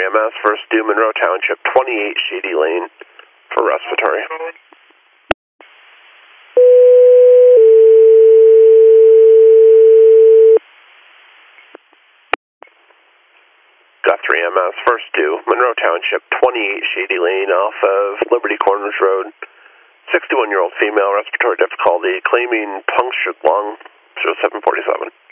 MS, first due Monroe Township, 28 Shady Lane for respiratory. Guthrie MS, first due Monroe Township, 28 Shady Lane off of Liberty Corners Road. 61-year-old female, respiratory difficulty, claiming punctured lung, 0747.